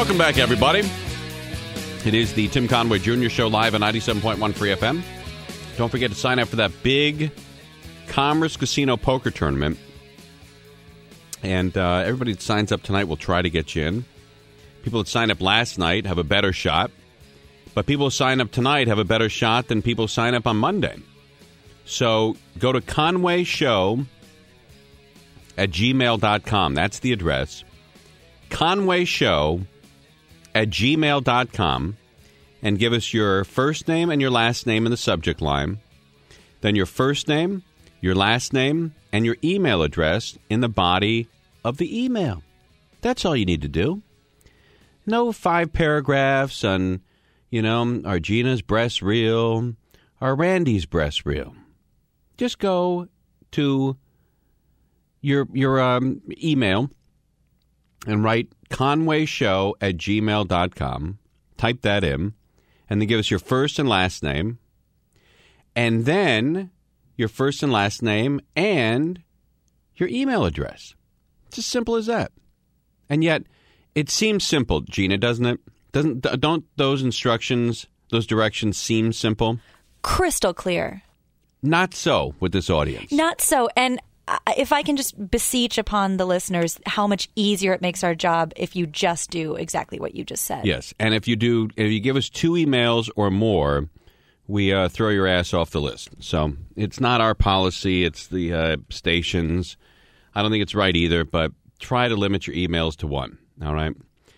Welcome back, everybody. It is the Tim Conway Jr. Show live on 97.1 Free FM. Don't forget to sign up for that big Commerce Casino poker tournament. And everybody that signs up tonight will try to get you in. People that signed up last night have a better shot. But people who sign up tonight have a better shot than people who sign up on Monday. So go to conwayshow@gmail.com. That's the address. conwayshow@gmail.com. And give us your first name and your last name in the subject line. Then your first name, your last name, and your email address in the body of the email. That's all you need to do. No 5 paragraphs on, are Gina's breasts real? Are Randy's breasts real? Just go to your email and write conwayshow@gmail.com. Type that in, and then give us your first and last name, and then your first and last name and your email address. It's as simple as that. And yet, it seems simple, Gina, doesn't it? Don't those instructions, those directions seem simple? Crystal clear. Not so with this audience. Not so. And if I can just beseech upon the listeners how much easier it makes our job if you just do exactly what you just said. Yes. And if you give us 2 emails or more, we throw your ass off the list. So it's not our policy. It's the station's. I don't think it's right either, but try to limit your emails to 1. All right?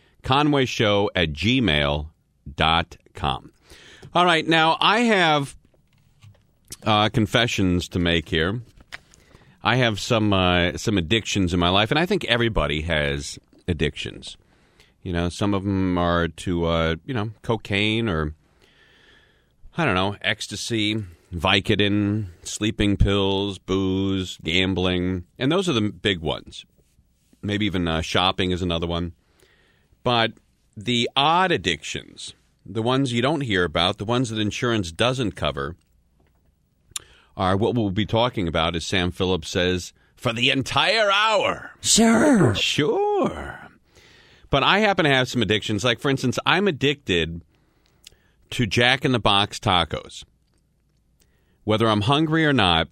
conwayshow@gmail.com. All right. Now, I have confessions to make here. I have some addictions in my life, and I think everybody has addictions. Some of them are to, cocaine or, I don't know, ecstasy, Vicodin, sleeping pills, booze, gambling. And those are the big ones. Maybe even shopping is another one. But the odd addictions, the ones you don't hear about, the ones that insurance doesn't cover, are what we'll be talking about, as Sam Phillips says, for the entire hour. Sure. But I happen to have some addictions. Like, for instance, I'm addicted to Jack in the Box tacos. Whether I'm hungry or not,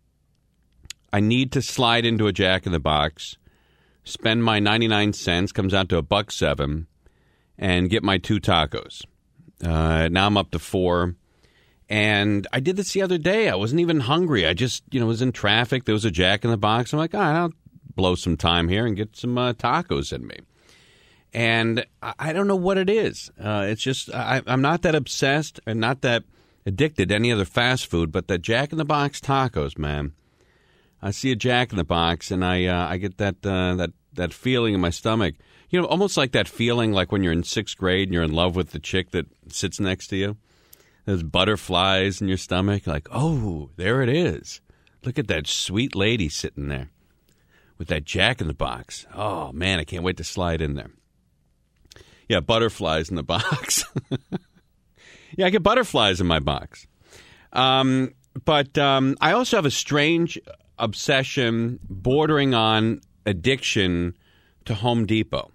I need to slide into a Jack in the Box, spend my 99 cents, comes out to $1.07, and get my 2 tacos. Now I'm up to 4. And I did this the other day. I wasn't even hungry. I just, was in traffic. There was a Jack in the Box. I'm like, I'll blow some time here and get some tacos in me. And I don't know what it is. It's just I'm not that obsessed and not that addicted to any other fast food, but the Jack in the Box tacos, man. I see a Jack in the Box, and I get that feeling in my stomach. Almost like that feeling like when you're in 6th grade and you're in love with the chick that sits next to you. There's butterflies in your stomach. Like, oh, there it is. Look at that sweet lady sitting there with that Jack in the Box. Oh, man, I can't wait to slide in there. Yeah, butterflies in the box. Yeah, I get butterflies in my box. But I also have a strange obsession bordering on addiction to Home Depot.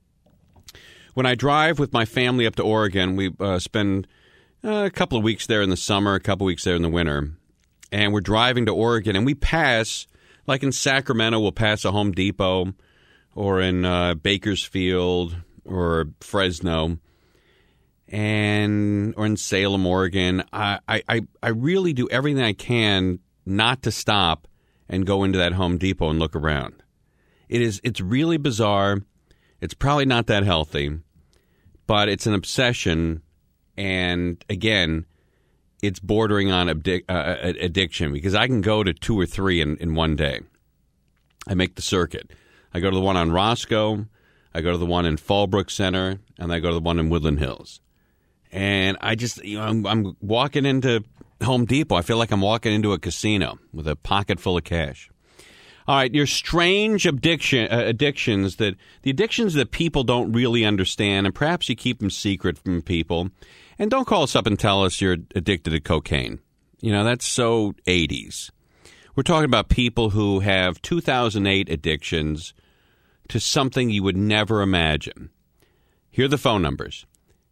When I drive with my family up to Oregon, we spend a couple of weeks there in the summer, a couple of weeks there in the winter. And we're driving to Oregon, and we pass, like in Sacramento, we'll pass a Home Depot, or in Bakersfield or Fresno, or in Salem, Oregon. I really do everything I can not to stop and go into that Home Depot and look around. It's really bizarre. It's probably not that healthy, but it's an obsession. And again, it's bordering on addiction, because I can go to 2 or 3 in one day. I make the circuit. I go to the one on Roscoe, I go to the one in Fallbrook Center, and I go to the one in Woodland Hills. And I just, I'm walking into Home Depot. I feel like I'm walking into a casino with a pocket full of cash. All right, your strange addictions, the addictions that people don't really understand, and perhaps you keep them secret from people. And don't call us up and tell us you're addicted to cocaine. That's so 80s. We're talking about people who have 2008 addictions to something you would never imagine. Here are the phone numbers.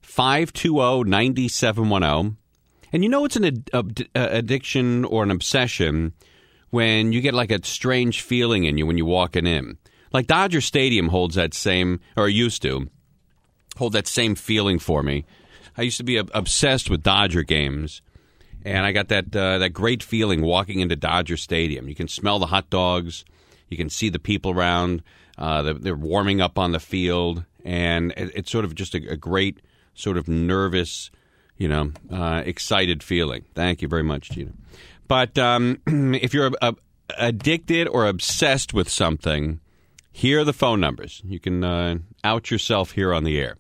520-9710. And you know it's an addiction or an obsession when you get like a strange feeling in you when you're walking in. Like Dodger Stadium holds that same, or used to, hold that same feeling for me. I used to be obsessed with Dodger games, and I got that great feeling walking into Dodger Stadium. You can smell the hot dogs. You can see the people around. They're warming up on the field, and it's sort of just a great sort of nervous, excited feeling. Thank you very much, Gina. But if you're addicted or obsessed with something, here are the phone numbers. You can out yourself here on the air.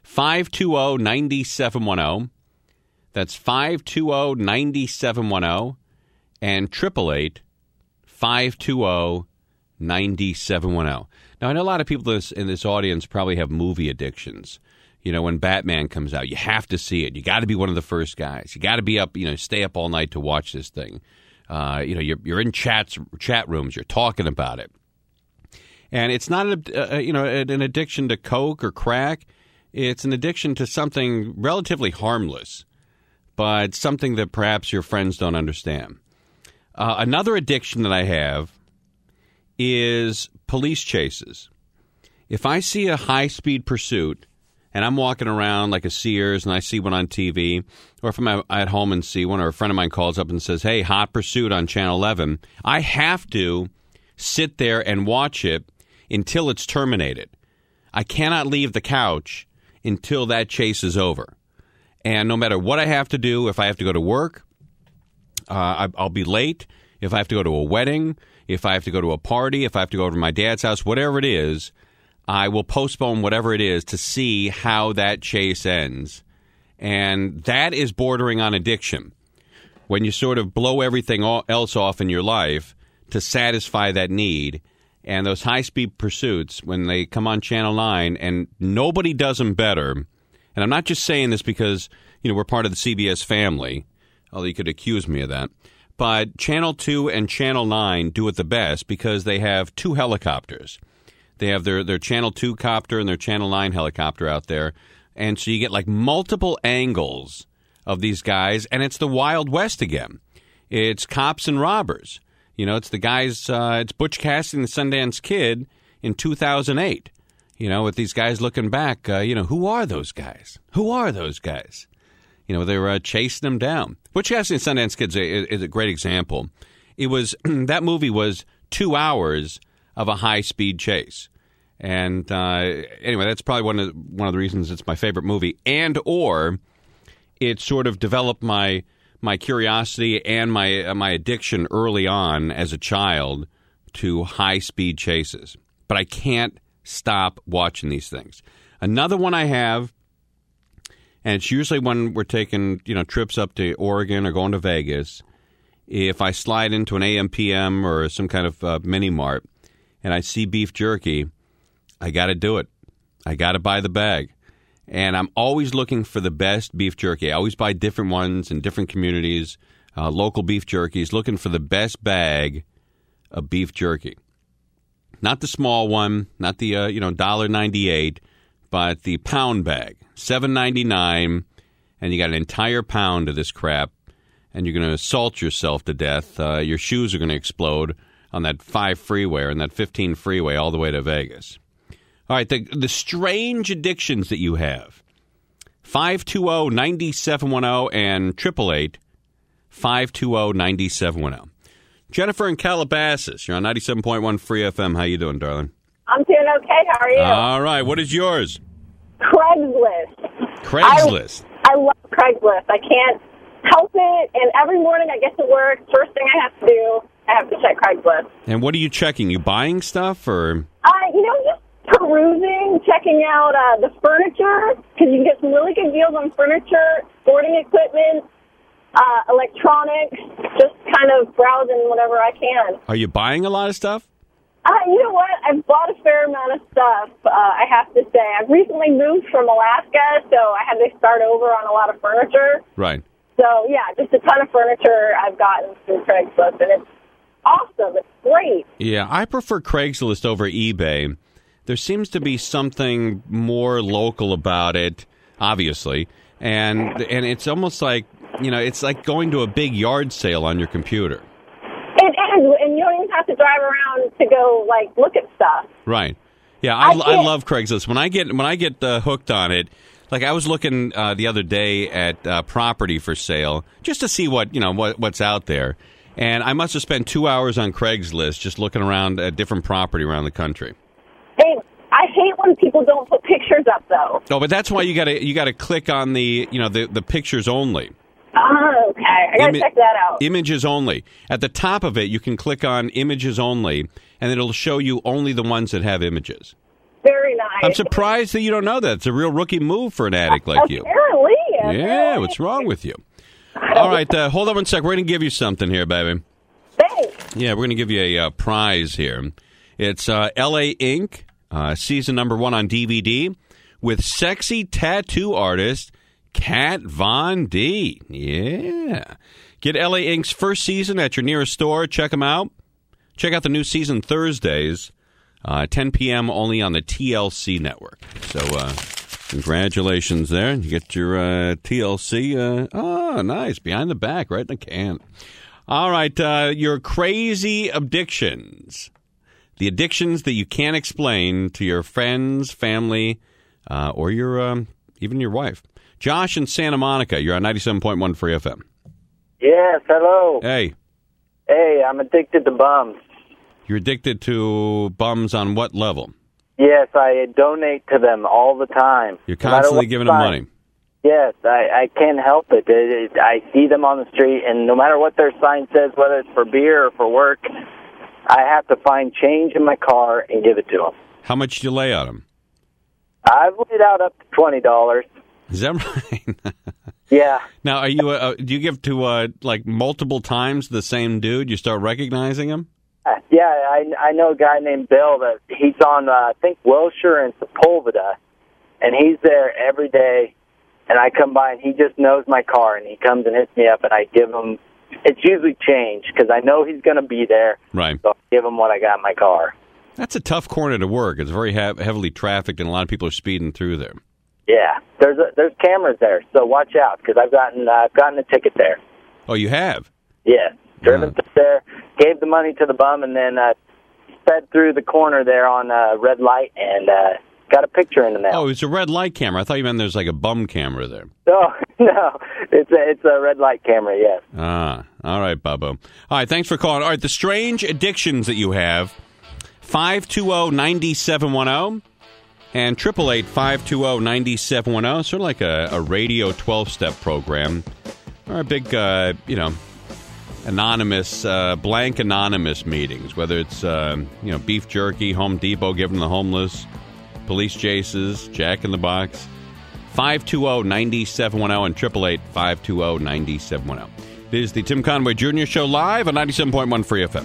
520-9710. That's 520-9710 and 888-520-9710. Now, I know a lot of people in this audience probably have movie addictions. When Batman comes out, you have to see it. You got to be one of the first guys. You got to be up, stay up all night to watch this thing. You're in chat rooms. You're talking about it. And it's not an addiction to coke or crack. It's an addiction to something relatively harmless, but something that perhaps your friends don't understand. Another addiction that I have is police chases. If I see a high-speed pursuit and I'm walking around like a Sears and I see one on TV, or if I'm at home and see one, or a friend of mine calls up and says, hey, hot pursuit on Channel 11, I have to sit there and watch it until it's terminated. I cannot leave the couch until that chase is over. And no matter what I have to do, if I have to go to work, I'll be late. If I have to go to a wedding, if I have to go to a party, if I have to go over to my dad's house, whatever it is, I will postpone whatever it is to see how that chase ends. And that is bordering on addiction. When you sort of blow everything else off in your life to satisfy that need. And those high-speed pursuits, when they come on Channel 9, and nobody does them better. And I'm not just saying this because, we're part of the CBS family, although you could accuse me of that. But Channel 2 and Channel 9 do it the best because they have two helicopters. They have their Channel 2 copter and their Channel 9 helicopter out there. And so you get like multiple angles of these guys, and it's the Wild West again. It's cops and robbers. It's the guys, it's Butch Cassidy and the Sundance Kid in 2008. With these guys looking back, who are those guys? Who are those guys? They're chasing them down. Butch Cassidy and Sundance Kid is a great example. It was, that movie was 2 hours of a high-speed chase. And anyway, that's probably one of the reasons it's my favorite movie. And or it sort of developed my curiosity and my addiction early on as a child to high-speed chases. But I can't stop watching these things. Another one I have, and it's usually when we're taking trips up to Oregon or going to Vegas, if I slide into an AM/PM or some kind of mini-mart and I see beef jerky, I got to do it. I got to buy the bag. And I'm always looking for the best beef jerky. I always buy different ones in different communities, local beef jerkies, looking for the best bag of beef jerky. Not the small one, not the $1.98, but the pound bag, $7.99, and you got an entire pound of this crap, and you're going to assault yourself to death. Your shoes are going to explode on that 5 freeway or on that 15 freeway all the way to Vegas. All right, the strange addictions that you have. 520-9710 and 888-520-9710. Jennifer in Calabasas, you're on 97.1 Free FM. How you doing, darling? I'm doing okay. How are you? All right. What is yours? Craigslist. Craigslist. I love Craigslist. I can't help it. And every morning I get to work, first thing I have to do, I have to check Craigslist. And what are you checking? You buying stuff or? Just perusing, checking out the furniture, because you can get some really good deals on furniture, sporting equipment, electronics, just kind of browsing whatever I can. Are you buying a lot of stuff? You know what? I've bought a fair amount of stuff, I have to say. I've recently moved from Alaska, so I had to start over on a lot of furniture. Right. So, yeah, just a ton of furniture I've gotten through Craigslist, and it's awesome. It's great. Yeah, I prefer Craigslist over eBay. there seems to be something more local about it, obviously, and it's almost like, it's like going to a big yard sale on your computer. It is, and you don't even have to drive around to go look at stuff. Right. Yeah, I love Craigslist. When I get hooked on it, like I was looking the other day at property for sale just to see what's out there, and I must have spent 2 hours on Craigslist just looking around at different property around the country. Hey, I hate when people don't put pictures up, though. No, but that's why you gotta click on the pictures only. Oh, okay. I gotta check that out. Images only. At the top of it, you can click on images only, and it'll show you only the ones that have images. Very nice. I'm surprised that you don't know that. It's a real rookie move for an addict like you. Apparently. Yeah, what's wrong with you? All right, hold on one sec. We're going to give you something here, baby. Thanks. Yeah, we're going to give you a prize here. It's L.A. Ink, season number 1 on DVD, with sexy tattoo artist Kat Von D. Yeah. Get L.A. Ink's first season at your nearest store. Check them out. Check out the new season Thursdays, 10 p.m. only on the TLC network. So, congratulations there. You get your TLC. Nice. Behind the back, right in the can. All right. Your crazy addictions. The addictions that you can't explain to your friends, family, or your even your wife. Josh in Santa Monica. You're on 97.1 Free FM. Yes, hello. Hey. Hey, I'm addicted to bums. You're addicted to bums on what level? Yes, I donate to them all the time. You're constantly giving them money. Yes, I can't help it. I see them on the street, and no matter what their sign says, whether it's for beer or for work, I have to find change in my car and give it to them. How much do you lay on them? I've laid out up to $20. Is that right? Yeah. Now, are you? Do you give to multiple times the same dude? You start recognizing him? Yeah, I know a guy named Bill that he's on, I think, Wilshire and Sepulveda, and he's there every day, and I come by, and he just knows my car, and he comes and hits me up, and I give him, it's usually change, because I know he's going to be there, right? So I give him what I got in my car. That's a tough corner to work. It's very heavily trafficked, and a lot of people are speeding through there. Yeah, there's cameras there, so watch out, because I've gotten a ticket there. Oh, you have? Yeah, driven through there, gave the money to the bum, and then sped through the corner there on red light and got a picture in the mail. Oh, it's a red light camera. I thought you meant there's like a bum camera there. No, it's a red light camera, yes. Ah, all right, Bubba. All right, thanks for calling. All right, the strange addictions that you have, 520-9710 and 888-520-9710. Sort of like a radio 12-step program or a big, anonymous, blank anonymous meetings, whether it's, beef jerky, Home Depot giving the homeless, police chases, Jack in the Box. 520-9710 and 888-520-9710. It is the Tim Conway Jr. Show live on 97.1 Free FM.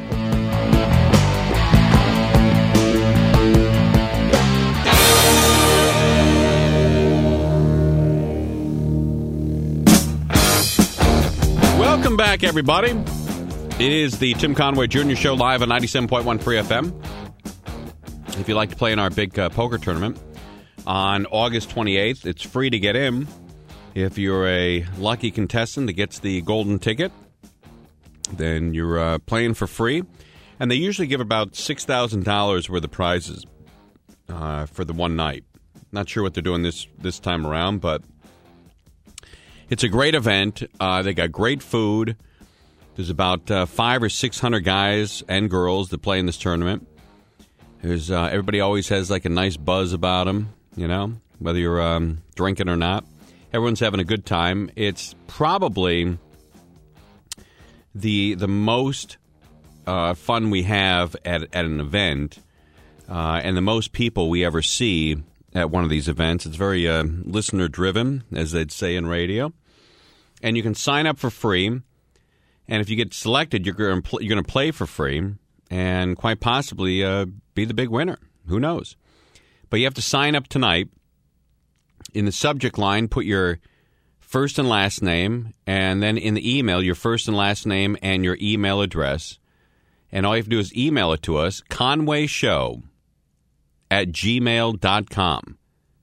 Welcome back, everybody. It is the Tim Conway Jr. Show live on 97.1 Free FM. If you'd like to play in our big poker tournament on August 28th, it's free to get in. If you're a lucky contestant that gets the golden ticket, then you're playing for free. And they usually give about $6,000 worth of prizes for the one night. Not sure what they're doing this time around, but it's a great event. They got great food. There's about 500 or 600 guys and girls that play in this tournament. There's everybody always has like a nice buzz about them, whether you're drinking or not. Everyone's having a good time. It's probably the most fun we have at an event, and the most people we ever see at one of these events. It's very listener-driven, as they'd say in radio. And you can sign up for free, and if you get selected, you're going to play for free and quite possibly be the big winner. Who knows? But you have to sign up tonight. In the subject line, put your first and last name, and then in the email, your first and last name and your email address. And all you have to do is email it to us, Conway Show conwayshow@gmail.com.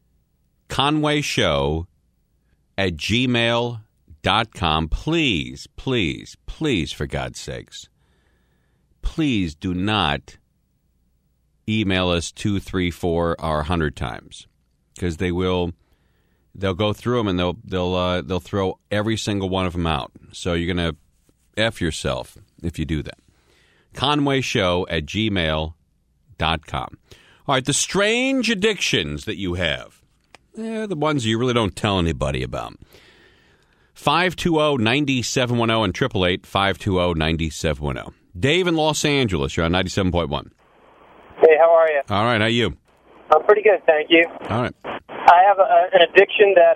conwayshow@gmail.com. Please, please, please, for God's sakes, please do not email us 2, 3, 4, or 100 times, because they'll go through them and they'll throw every single one of them out. So you're going to F yourself if you do that. conwayshow@gmail.com. All right, the strange addictions that you have. They're the ones you really don't tell anybody about. 520-9710 and 888-520-9710. Dave in Los Angeles, you're on 97.1. Hey, how are you? All right, how are you? I'm pretty good, thank you. All right. I have an addiction that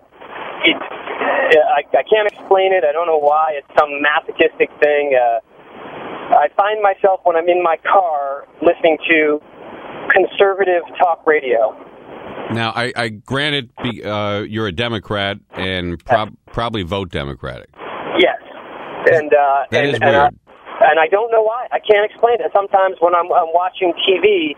I can't explain it. I don't know why. It's some masochistic thing. I find myself when I'm in my car listening to conservative talk radio. Now, I granted you're a Democrat and probably vote Democratic. Yes, and that is weird. And I don't know why. I can't explain it. Sometimes when I'm watching TV,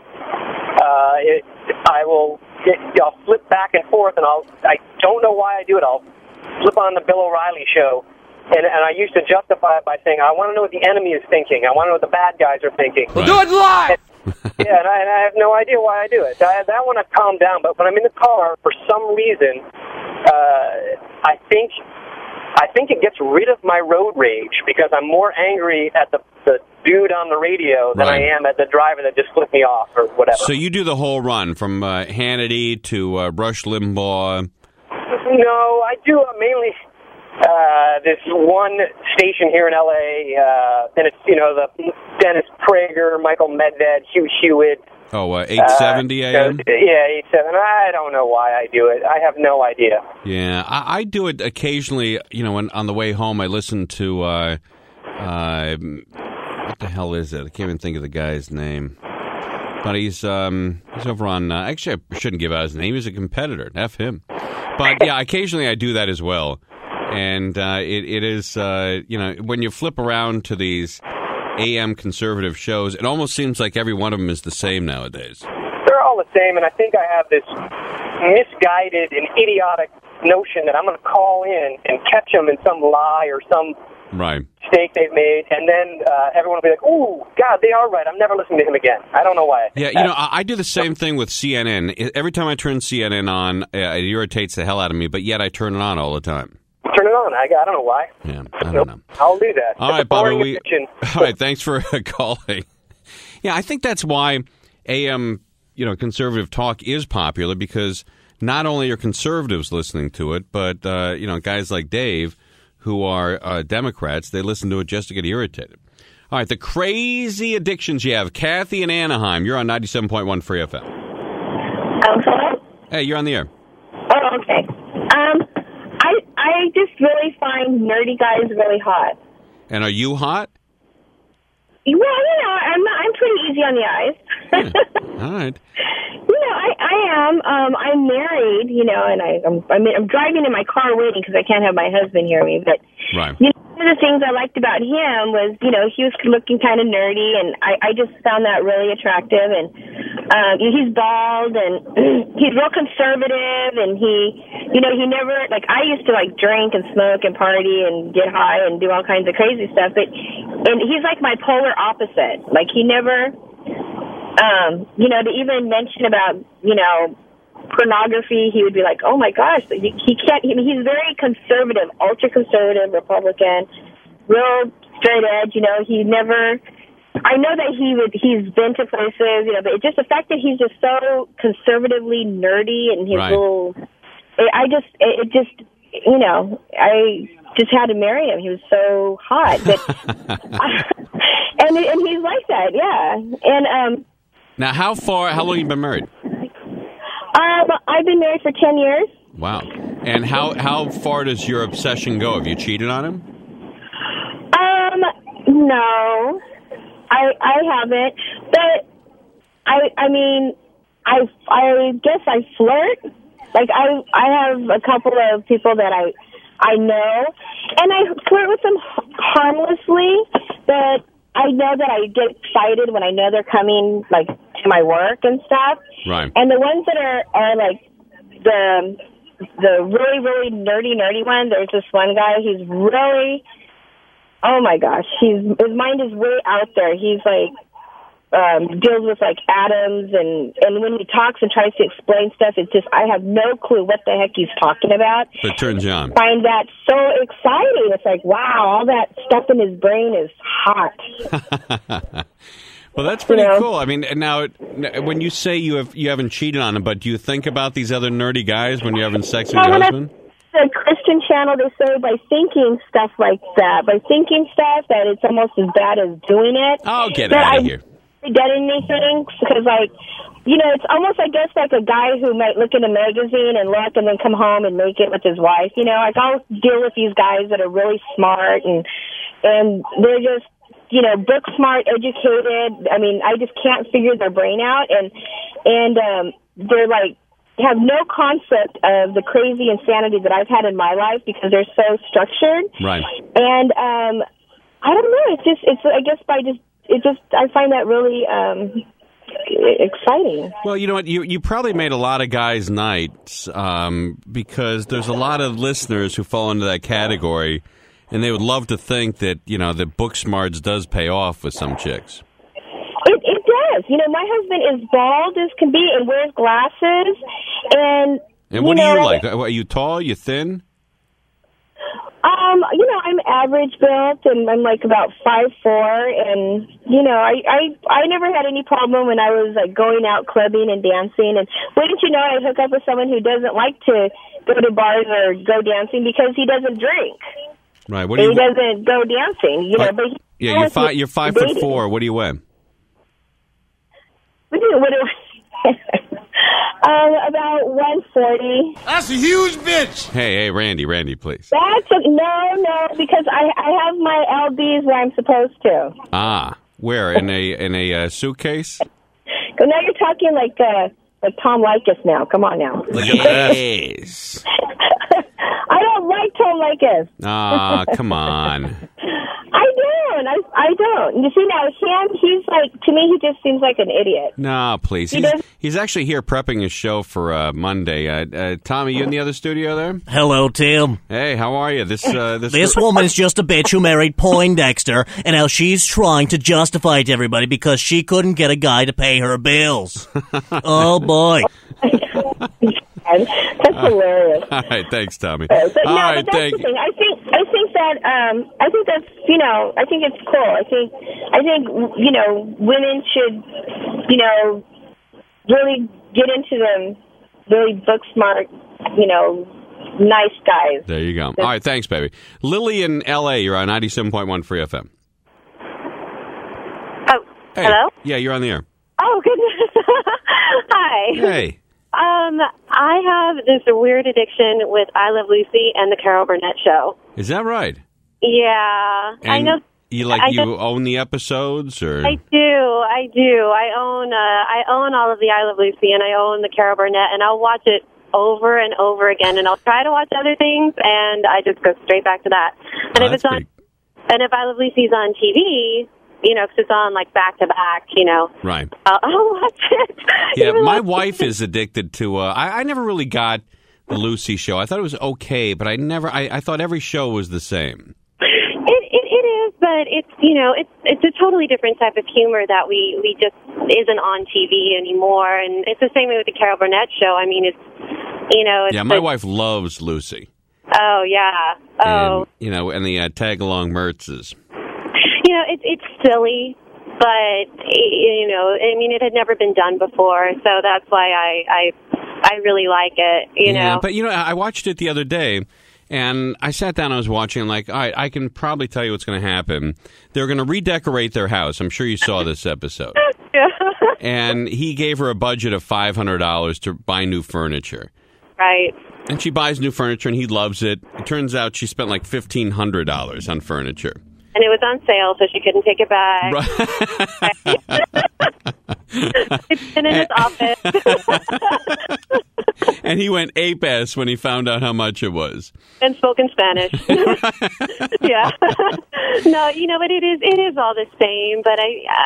I'll flip back and forth, and I don't know why I do it. I'll flip on the Bill O'Reilly show, and I used to justify it by saying, I want to know what the enemy is thinking. I want to know what the bad guys are thinking. Right. Do it live! Yeah, and I have no idea why I do it. That one I've calmed down, but when I'm in the car, for some reason, I think it gets rid of my road rage because I'm more angry at the dude on the radio than I am at the driver that just flipped me off or whatever. So you do the whole run from Hannity to Rush Limbaugh. No, I do mainly this one station here in L.A., and it's, the Dennis Prager, Michael Medved, Hugh Hewitt. Oh, 870 AM? Yeah, 870. I don't know why I do it. I have no idea. Yeah, I do it occasionally. When on the way home, I listen to, what the hell is it? I can't even think of the guy's name. But he's over on, actually, I shouldn't give out his name. He's a competitor. F him. But, yeah, occasionally I do that as well. And it is, when you flip around to these AM conservative shows, it almost seems like every one of them is the same nowadays. They're all the same, and I think I have this misguided and idiotic notion that I'm going to call in and catch them in some lie or some mistake they've made, and then everyone will be like, "Oh, God, they are right. I'm never listening to him again." I don't know why. Yeah, I do the same thing with CNN. Every time I turn CNN on, it irritates the hell out of me, but yet I turn it on all the time. Turn it on. I don't know why. Yeah, I don't know. I'll do that. All right, Bubba. All right, thanks for calling. Yeah, I think that's why AM, conservative talk is popular, because not only are conservatives listening to it, but guys like Dave, who are Democrats, they listen to it just to get irritated. All right, the crazy addictions you have. Kathy in Anaheim, you're on 97.1 Free FM. Hello? Hey, you're on the air. Oh, okay. I just really find nerdy guys really hot. And are you hot? Well, I'm pretty easy on the eyes. Yeah. All right. I am. I'm married, and I'm driving in my car waiting because I can't have my husband hear me. But right. One of the things I liked about him was, he was looking kind of nerdy, and I just found that really attractive. And he's bald, and he's real conservative, and he never, I used to drink and smoke and party and get high and do all kinds of crazy stuff. And he's like my polar opposite. He never. To even mention about, pornography, he would be like, oh my gosh, he can't, he's very conservative, ultra-conservative, Republican, real straight edge, he never, I know that he's been to places, but it's just the fact that he's just so conservatively nerdy and his little, I just had to marry him. He was so hot. But, and he's like that, yeah. And, now, how long have you been married? I've been married for 10 years. Wow. And how far does your obsession go? Have you cheated on him? No. I haven't. But, I guess I flirt. I have a couple of people that I know, and I flirt with them harmlessly, but I know that I get excited when I know they're coming, to to my work and stuff. Right. And the ones that are like the really, really nerdy one, there's this one guy, he's really, oh my gosh, his mind is way out there. He's like, deals with like atoms, and when he talks and tries to explain stuff, it's just, I have no clue what the heck he's talking about. But it turns you on. I find that so exciting. It's like, wow, all that stuff in his brain is hot. Well, that's pretty cool. I mean, now when you say you haven't cheated on him, but do you think about these other nerdy guys when you're having sex with your husband? The Christian channel, they say by thinking stuff like that, that it's almost as bad as doing it. Oh, get out of here. Get anything, because like, it's almost, I guess, like a guy who might look in a magazine and look and then come home and make it with his wife. Like I'll deal with these guys that are really smart and they're just, book smart, educated. I mean, I just can't figure their brain out, and they're like, have no concept of the crazy insanity that I've had in my life because they're so structured. Right. And I don't know. I find that really exciting. Well, you know what? You probably made a lot of guys' nights because there's a lot of listeners who fall into that category, and they would love to think that, that book smarts does pay off with some chicks. It does. My husband is bald as can be and wears glasses. And what do you like? Are you tall? You thin? I'm average built, and I'm like about 5'4", and I never had any problem when I was like going out clubbing and dancing. And wouldn't you know, I hook up with someone who doesn't like to go to bars or go dancing because he doesn't drink. Right. He doesn't go dancing. But you're 5'4". What do you weigh? About 140. That's a huge bitch. Hey, Randy, please. No, because I have my LBs where I'm supposed to. Ah, where in a suitcase? Now you're talking like Tom Leykis now. Come on now. Yes. I don't like Tom Leykis. Ah, come on. I don't. You see, now he's like, to me, he just seems like an idiot. No, please. He's actually here prepping his show for Monday. Tommy, you in the other studio there? Hello, Tim. Hey, how are you? This woman's just a bitch who married Poindexter, and now she's trying to justify it to everybody because she couldn't get a guy to pay her bills. Oh, boy. That's hilarious. All right, thanks, Tommy. But that's thank the thing. I think that's I think it's cool. I think women should really get into them, really book smart, nice guys. There you go. All right, thanks, baby. Lily in L.A., you're on 97.1 Free FM. Oh, hey. Hello? Yeah, you're on the air. Oh, goodness. Hi. Hey. I have this weird addiction with I Love Lucy and the Carol Burnett Show. Is that right? Yeah. And I know. You own the episodes, or? I do. I own all of the I Love Lucy, and I own the Carol Burnett, and I'll watch it over and over again, and I'll try to watch other things, and I just go straight back to that. And if I Love Lucy's on TV, because it's on like back to back, Right. I'll watch it. Yeah, my wife is addicted to. I never really got the Lucy show. I thought it was okay, but I thought every show was the same. It is, but it's a totally different type of humor that we just isn't on TV anymore, and it's the same way with the Carol Burnett Show. I mean, it's my wife loves Lucy. Oh yeah. Oh. And the tag along Mertzes. It's silly, but it had never been done before, so that's why I really like it. Yeah, but I watched it the other day. And I sat down, I was watching, like, all right, I can probably tell you what's going to happen. They're going to redecorate their house. I'm sure you saw this episode. Yeah. And he gave her a budget of $500 to buy new furniture. Right. And she buys new furniture, and he loves it. It turns out she spent like $1,500 on furniture. And it was on sale, so she couldn't take it back. Right. It's been in his office. And he went ape-ass when he found out how much it was. And spoke in Spanish. Yeah. No, but it is all the same. But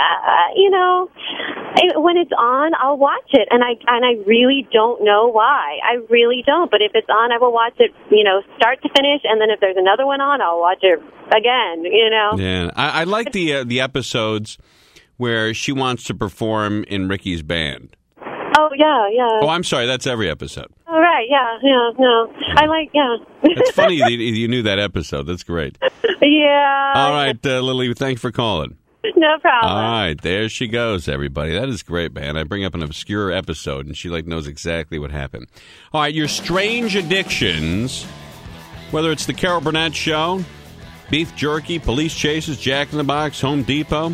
when it's on, I'll watch it, and I really don't know why. I really don't. But if it's on, I will watch it, start to finish, and then if there's another one on, I'll watch it again. Yeah, I like the episodes where she wants to perform in Ricky's band. Oh, yeah. Oh, I'm sorry. That's every episode. All right, no. It's funny that you knew that episode. That's great. Yeah. All right, Lily, thanks for calling. No problem. All right, there she goes, everybody. That is great, man. I bring up an obscure episode, and she knows exactly what happened. All right, your strange addictions, whether it's the Carol Burnett Show, beef jerky, police chases, Jack in the Box, Home Depot,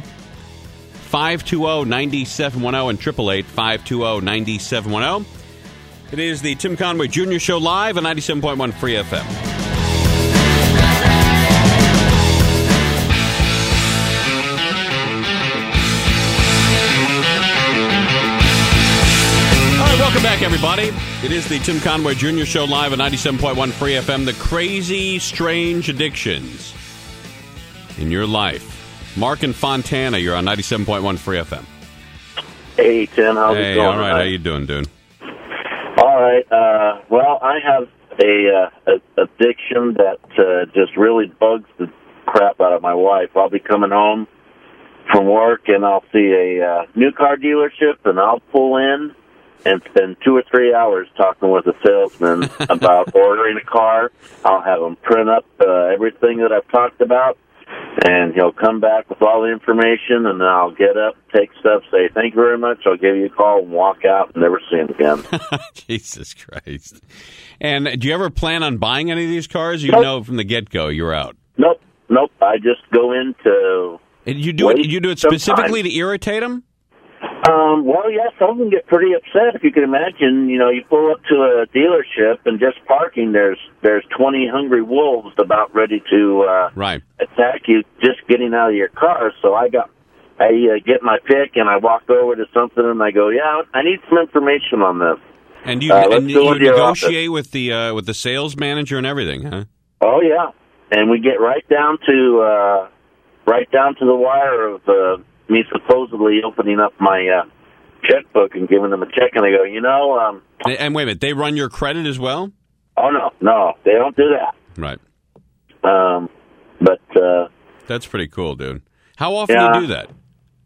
520-9710 and 888-520-9710. It is the Tim Conway Jr. Show live on 97.1 Free FM. All right, welcome back, everybody. It is the Tim Conway Jr. Show live on 97.1 Free FM. The crazy, strange addictions in your life. Mark and Fontana, you're on 97.1 Free FM. Hey, Tim, how's it going? All right, how you doing, dude? All right. Well, I have a addiction that just really bugs the crap out of my wife. I'll be coming home from work, and I'll see a new car dealership, and I'll pull in and spend 2 or 3 hours talking with a salesman about ordering a car. I'll have him print up everything that I've talked about, and he'll come back with all the information, and then I'll get up, take stuff, say, thank you very much, I'll give you a call, and walk out and never see him again. Jesus Christ. And do you ever plan on buying any of these cars? You Nope. know from the get-go you're out. Nope. I just go into... And you do it specifically to irritate them? Well, yeah, some of them get pretty upset. If you can imagine, you pull up to a dealership and just parking, there's 20 hungry wolves about ready to attack you just getting out of your car. So I get my pick and I walk over to something and I go, yeah, I need some information on this. And you negotiate with the sales manager and everything, huh? Oh yeah, and we get right down to the wire of me supposedly opening up my checkbook and giving them a check, and I go, And wait a minute, they run your credit as well? Oh, no, they don't do that. Right. But... That's pretty cool, dude. How often do you do that?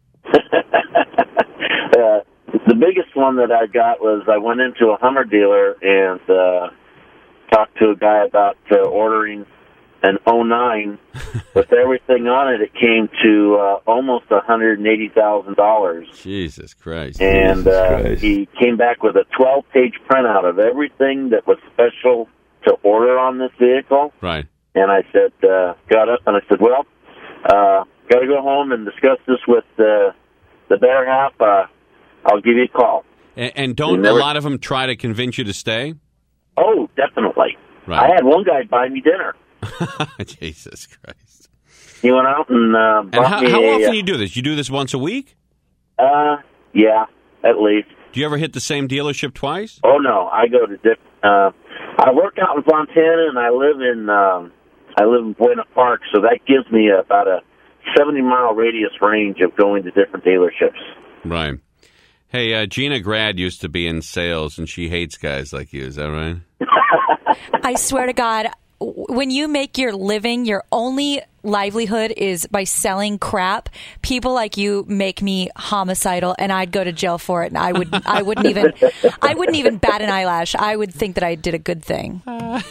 The biggest one that I got was I went into a Hummer dealer and talked to a guy about ordering an 09 with everything on it. It came to almost $180,000. Jesus Christ! And he came back with a 12-page printout of everything that was special to order on this vehicle. Right. And I said, got up and I said, well, got to go home and discuss this with the better half. I'll give you a call. And don't a lot of them try to convince you to stay? Oh, definitely. Right. I had one guy buy me dinner. Jesus Christ. He went out and bought me how often do you do this? You do this once a week? Yeah, at least. Do you ever hit the same dealership twice? Oh, no. I go to different... I work out in Fontana, and I live in Buena Park, so that gives me about a 70-mile radius range of going to different dealerships. Right. Hey, Gina Grad used to be in sales, and she hates guys like you. Is that right? I swear to God, when you make your living, your only livelihood is by selling crap. People like you make me homicidal, and I'd go to jail for it. And I wouldn't even bat an eyelash. I would think that I did a good thing.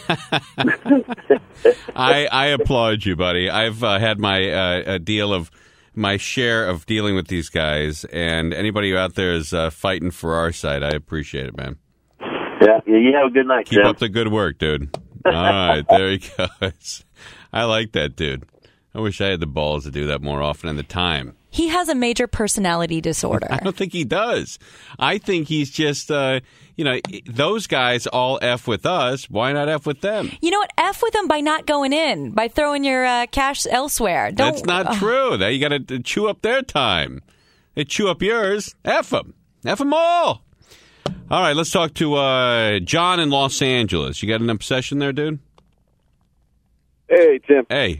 I applaud you, buddy. I've had my share of dealing with these guys, and anybody out there is fighting for our side. I appreciate it, man. Yeah, you have a good night, Keep Tim. up the good work, dude. All right, there he goes. I like that, dude. I wish I had the balls to do that more often and the time. He has a major personality disorder. I don't think he does. I think he's just, those guys all F with us. Why not F with them? You know what? F with them by not going in, by throwing your cash elsewhere. That's not true. Now you got to chew up their time. They chew up yours. F them. F them all. All right, let's talk to John in Los Angeles. You got an obsession there, dude? Hey, Tim. Hey.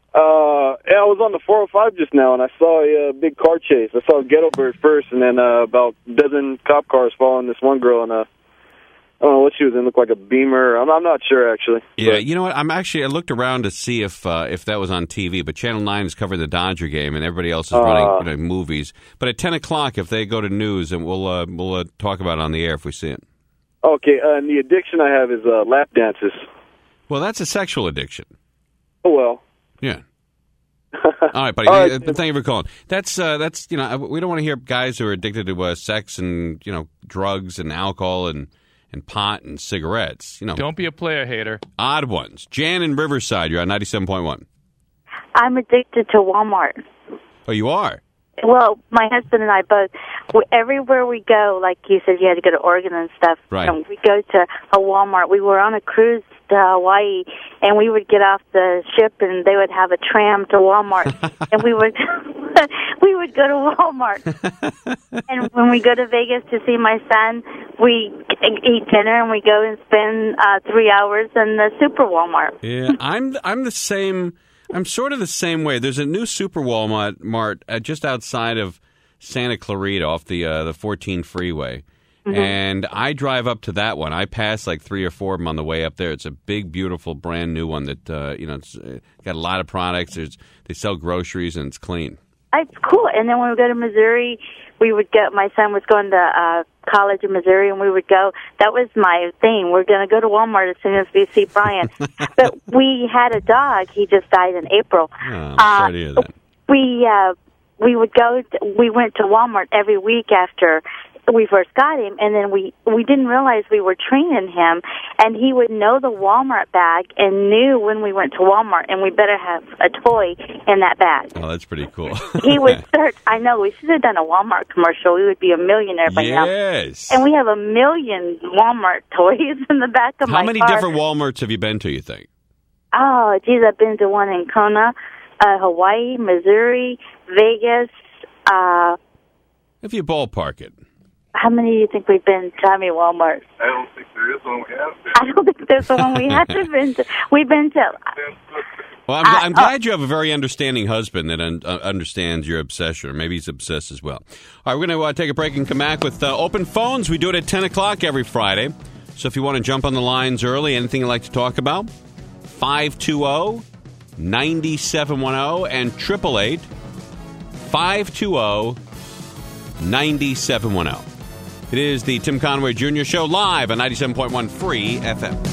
I was on the 405 just now, and I saw a big car chase. I saw a ghetto bird first, and then about a dozen cop cars following this one girl, and I don't know what she was in. It looked like a Beamer. I'm not sure, actually. Yeah, But, you know what? I looked around to see if that was on TV, but Channel 9 is covering the Dodger game, and everybody else is running movies. But at 10 o'clock, if they go to news, and we'll talk about it on the air if we see it. okay, and the addiction I have is lap dances. Well, that's a sexual addiction. Oh, well. Yeah. All right, buddy. All right. Thank you for calling. That's we don't want to hear guys who are addicted to sex and drugs and alcohol and pot and cigarettes. Don't be a player hater. Odd ones. Jan in Riverside, you're on 97.1. I'm addicted to Walmart. Oh, you are? Well, my husband and I both, everywhere we go, like you said, you had to go to Oregon and stuff. Right. And we go to a Walmart. We were on a cruise to Hawaii, and we would get off the ship, and they would have a tram to Walmart, and we would go to Walmart. And when we go to Vegas to see my son, we eat dinner, and we go and spend 3 hours in the Super Walmart. Yeah, I'm the same. I'm sort of the same way. There's a new Super Walmart just outside of Santa Clarita off the 14 freeway. Mm-hmm. And I drive up to that one. I pass like 3 or 4 of them on the way up there. It's a big, beautiful, brand new one that it's got a lot of products. They sell groceries and it's clean. It's cool. And then when we go to Missouri, we would go. My son was going to college in Missouri, and we would go. That was my thing. We're going to go to Walmart as soon as we see Brian. But we had a dog. He just died in April. Oh, I'm sorry to hear that. We would go. We went to Walmart every week after we first got him, and then we didn't realize we were training him, and he would know the Walmart bag and knew when we went to Walmart, and we better have a toy in that bag. Oh, that's pretty cool. He would search. I know, we should have done a Walmart commercial. We would be a millionaire by now. Yes. And we have 1 million Walmart toys in the back of my car. How many different Walmarts have you been to, you think? Oh, geez, I've been to one in Kona, Hawaii, Missouri, Vegas. If you ballpark it. How many do you think we've been to? How many Walmarts? I don't think there is one we have been. I don't think there's one we haven't been to. We've been to... Well, I'm glad you have a very understanding husband that understands your obsession, or maybe he's obsessed as well. All right, we're going to take a break and come back with open phones. We do it at 10 o'clock every Friday. So if you want to jump on the lines early, anything you'd like to talk about, 520-9710 and 888-520-9710. It is the Tim Conway Jr. Show live on 97.1 Free FM.